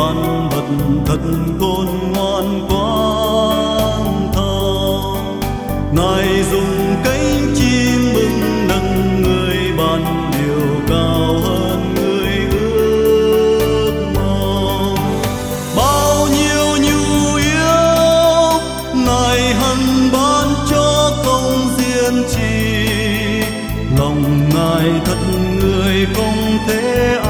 vạn vật thật khôn ngoan quán thông. Ngài dùng cánh chim bừng nâng người ban điều cao hơn người ước mong. Bao nhiêu nhu yếu Ngài hằng ban cho công riêng chỉ, lòng Ngài thật người không thể